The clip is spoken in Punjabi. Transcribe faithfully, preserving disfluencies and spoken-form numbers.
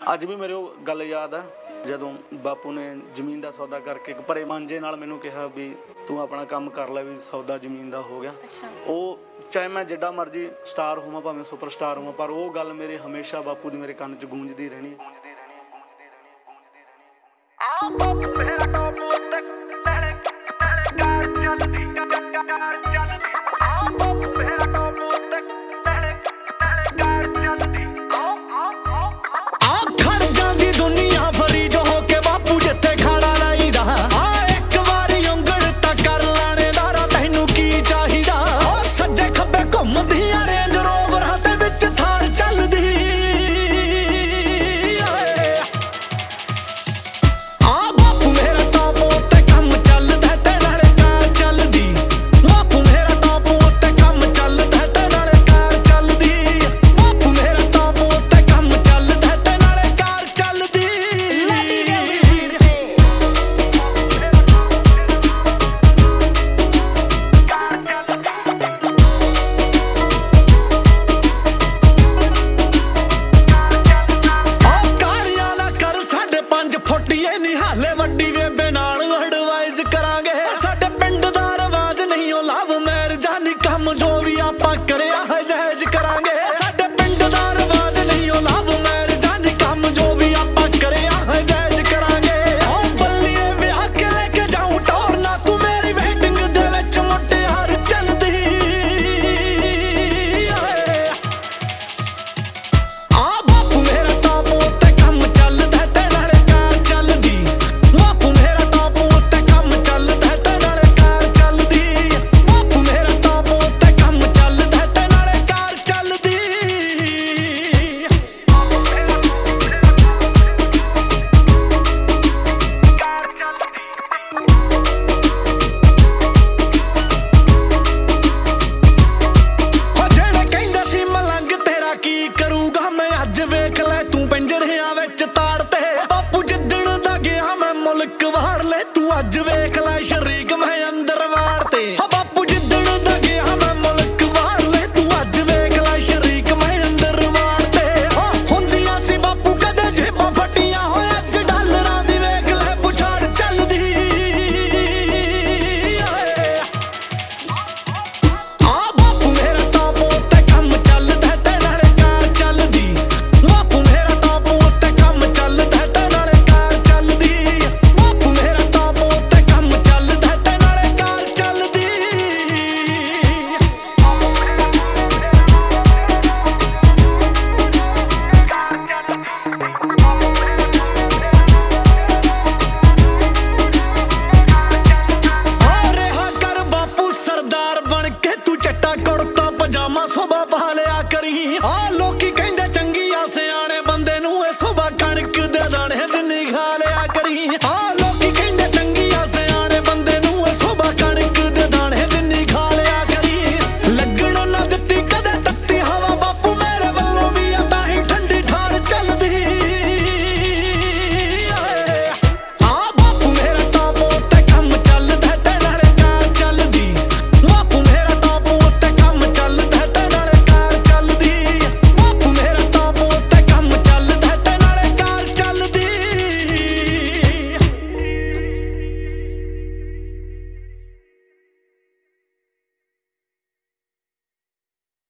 ਅੱਜ ਵੀ ਮੇਰੇ ਉਹ ਗੱਲ ਯਾਦ ਆ ਜਦੋਂ ਬਾਪੂ ਨੇ ਜ਼ਮੀਨ ਦਾ ਸੌਦਾ ਕਰਕੇ ਇੱਕ ਭਰੇ ਮਾਂਜੇ ਨਾਲ ਮੈਨੂੰ ਕਿਹਾ ਵੀ ਤੂੰ ਆਪਣਾ ਕੰਮ ਕਰ ਲੈ, ਵੀ ਸੌਦਾ ਜ਼ਮੀਨ ਦਾ ਹੋ ਗਿਆ। ਉਹ ਚਾਹੇ ਮੈਂ ਜਿੱਡਾ ਮਰਜ਼ੀ ਸਟਾਰ ਹੋਵਾਂ, ਭਾਵੇਂ ਸੁਪਰ ਸਟਾਰ ਹੋਵਾਂ, ਪਰ ਉਹ ਗੱਲ ਮੇਰੇ ਹਮੇਸ਼ਾ ਬਾਪੂ ਦੀ ਮੇਰੇ ਕੰਨ 'ਚ ਗੂੰਜਦੀ ਰਹਿਣੀ ਗੂੰਜਦੀ ਰਹਿਣੀ ਗੂੰਜਦੀ ਰਹਿਣੀ ਗੂੰਜਦੀ ਰਹਿਣੀ। ਆ ਬਾਪੂ ਮੇਰਾ ਟੋਪ ਉੱਤੇ ਤੇਰੇ ਤੇਰੇ ਕਾਰ ਚੱਲਦੀ ਕਾਰ